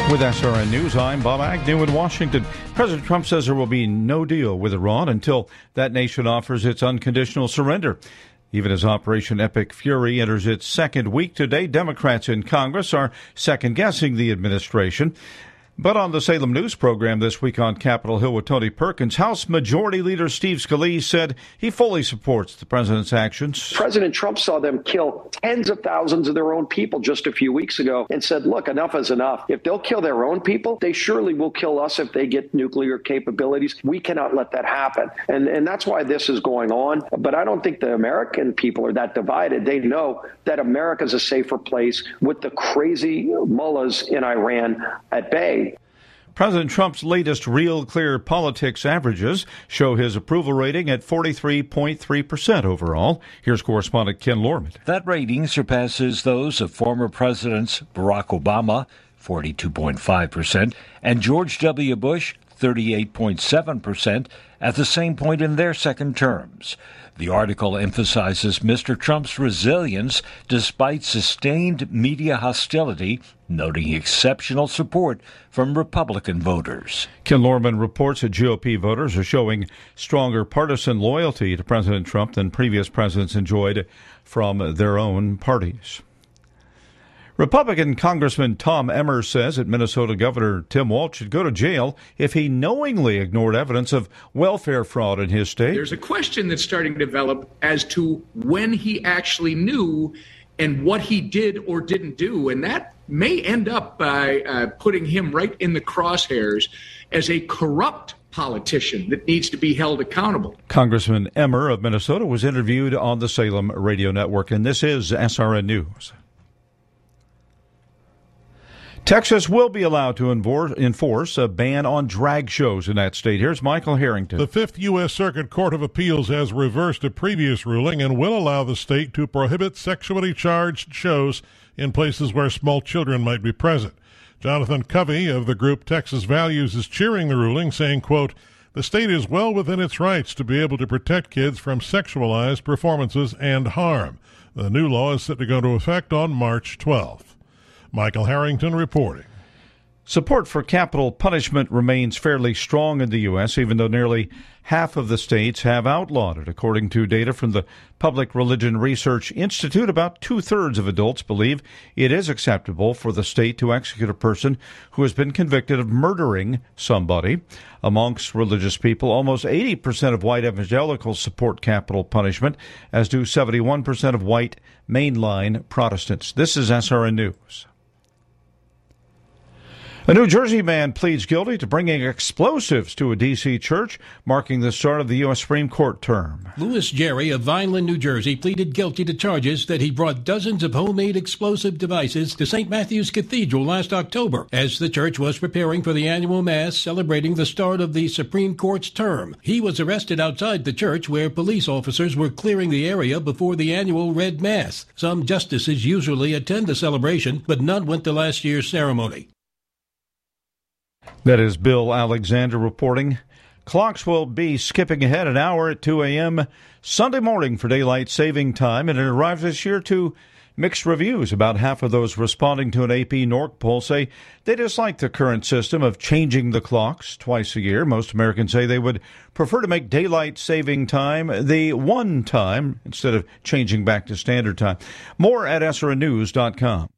With SRN News, I'm Bob Agnew in Washington. President Trump says there will be no deal with Iran until that nation offers its unconditional surrender. Even as Operation Epic Fury enters its second week today, Democrats in Congress are second-guessing the administration. But on the Salem News program this week on Capitol Hill with Tony Perkins, House Majority Leader Steve Scalise said he fully supports the president's actions. President Trump saw them kill tens of thousands of their own people just a few weeks ago and said, look, enough is enough. If they'll kill their own people, they surely will kill us if they get nuclear capabilities. We cannot let that happen. And that's why this is going on. But I don't think the American people are that divided. They know that America's a safer place with the crazy mullahs in Iran at bay. President Trump's latest Real Clear Politics averages show his approval rating at 43.3% overall. Here's correspondent Ken Lorman. That rating surpasses those of former Presidents Barack Obama, 42.5%, and George W. Bush, 38.7%, at the same point in their second terms. The article emphasizes Mr. Trump's resilience despite sustained media hostility, noting exceptional support from Republican voters. Ken Lorman reports that GOP voters are showing stronger partisan loyalty to President Trump than previous presidents enjoyed from their own parties. Republican Congressman Tom Emmer says that Minnesota Governor Tim Walz should go to jail if he knowingly ignored evidence of welfare fraud in his state. There's a question that's starting to develop as to when he actually knew and what he did or didn't do. And that may end up by putting him right in the crosshairs as a corrupt politician that needs to be held accountable. Congressman Emmer of Minnesota was interviewed on the Salem Radio Network, and this is SRN News. Texas will be allowed to enforce a ban on drag shows in that state. Here's Michael Harrington. The Fifth U.S. Circuit Court of Appeals has reversed a previous ruling and will allow the state to prohibit sexually charged shows in places where small children might be present. Jonathan Covey of the group Texas Values is cheering the ruling, saying, quote, the state is well within its rights to be able to protect kids from sexualized performances and harm. The new law is set to go into effect on March 12th. Michael Harrington reporting. Support for capital punishment remains fairly strong in the U.S., even though nearly half of the states have outlawed it. According to data from the Public Religion Research Institute, about two-thirds of adults believe it is acceptable for the state to execute a person who has been convicted of murdering somebody. Amongst religious people, almost 80% of white evangelicals support capital punishment, as do 71% of white mainline Protestants. This is SRN News. A New Jersey man pleads guilty to bringing explosives to a D.C. church, marking the start of the U.S. Supreme Court term. Louis Jerry of Vineland, New Jersey, pleaded guilty to charges that he brought dozens of homemade explosive devices to St. Matthew's Cathedral last October, as the church was preparing for the annual Mass celebrating the start of the Supreme Court's term. He was arrested outside the church, where police officers were clearing the area before the annual Red Mass. Some justices usually attend the celebration, but none went to last year's ceremony. That is Bill Alexander reporting. Clocks will be skipping ahead an hour at 2 a.m. Sunday morning for daylight saving time, and it arrives this year to mixed reviews. About half of those responding to an AP NORC poll say they dislike the current system of changing the clocks twice a year. Most Americans say they would prefer to make daylight saving time the one time instead of changing back to standard time. More at SRNnews.com.